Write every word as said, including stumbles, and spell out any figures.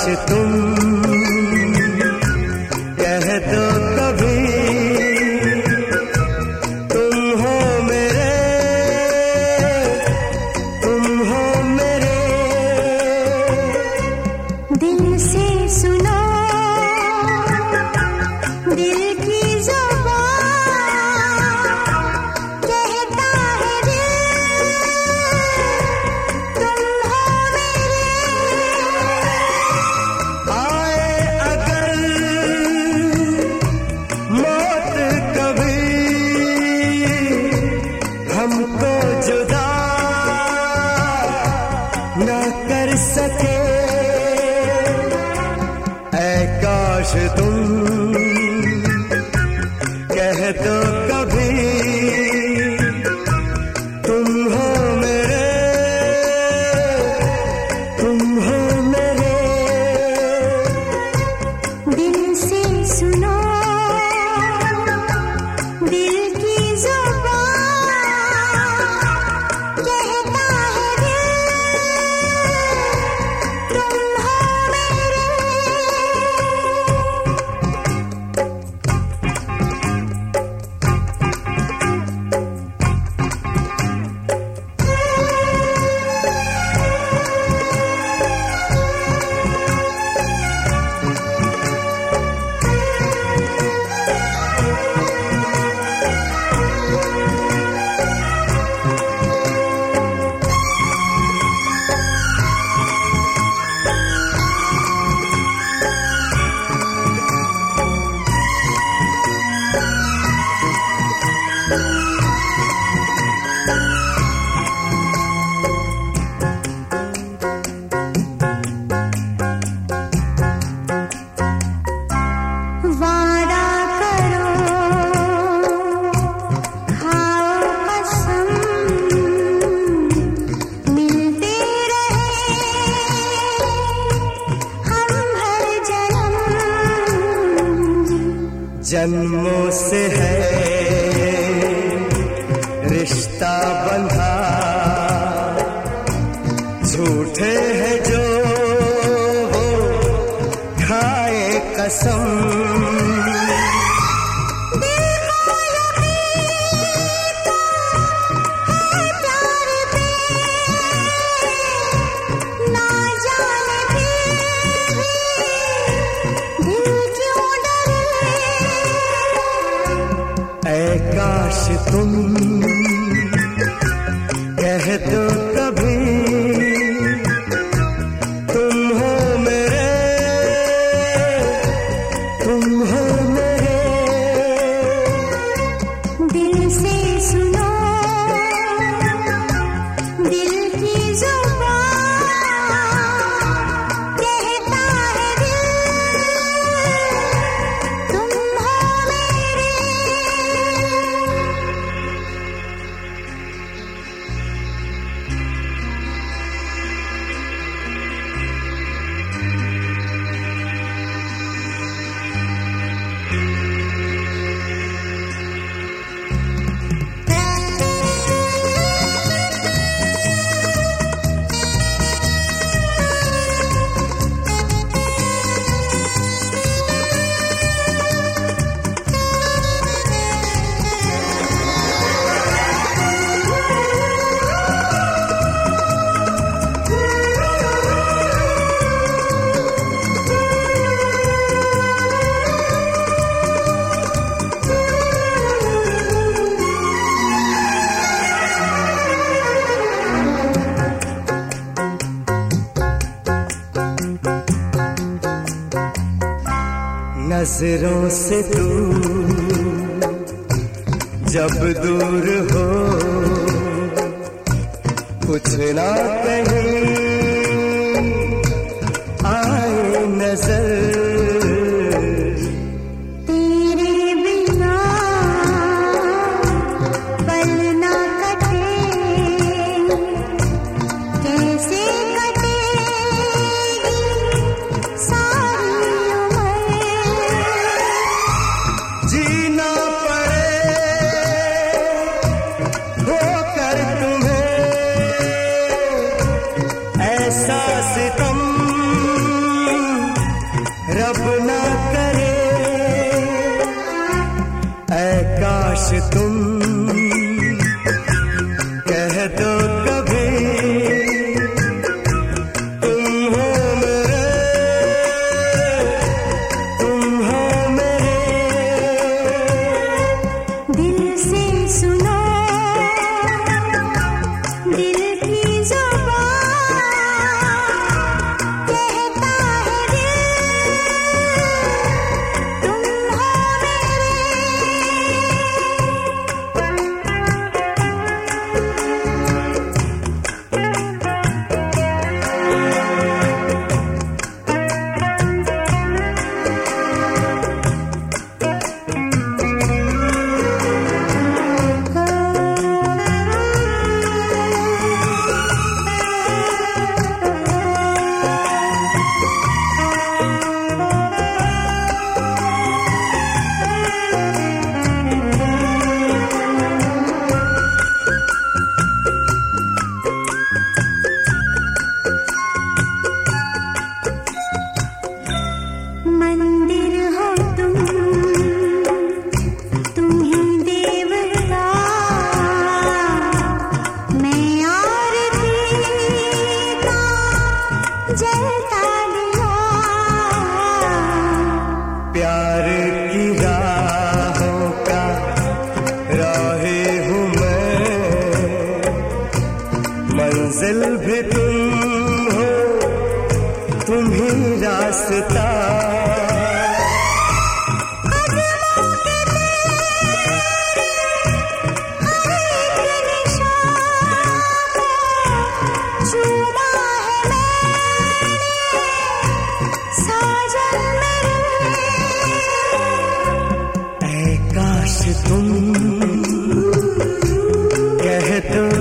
तुम कह दो कभी तुम हो मेरे, तुम हो मेरे। दिल से सुनो दिल की ज़ुबान कहता है दिल तुम हो मेरे। आए अगर मौत कभी हमको जुदा ना कर सके, ऐ काश तुम कह दो कभी तुम हो मेरे, तुम हो मेरे। दिल से सुनो दिल की ज़ुबान कहता है दिल तुम हो मेरे। वादा करो खाओ कसम मिलते रहे हम हर जन्म। जन्मों से है रिश्ता बंधा, झूठे हैं जो वो खाए कसम। ना जाने फिर भी दिल क्यों डरे। ऐ काश तुम कह दो कभी तुम हो मेरे, तुम हो मेरे। दिल से सुनो दिल की ज़ुबान कहता है दिल तुम हो मेरे। नजरों से तू जब दूर हो, कुछ ना कहीं आए नजर। तेरे बिना पल ना कटे, कैसे कटेगी सारी उम्र। जीना पड़े होकर तुम्हें, तुम कह दो कभी तुम हो मेरे, तुम हो मेरे। दिल से सुनो दिल की जुबान कहता है दिल तुम हो मंदिर हो तुम तुम ही देवता, मैं आरती का जलता दिया। प्यार की राहों का राहे हूँ मैं, मंजिल भी तुम हो तुम ही रास्ता। कदमों के हर एक निशान को चूमा है मैंने साजन मेरे। ऐ काश तुम कह दो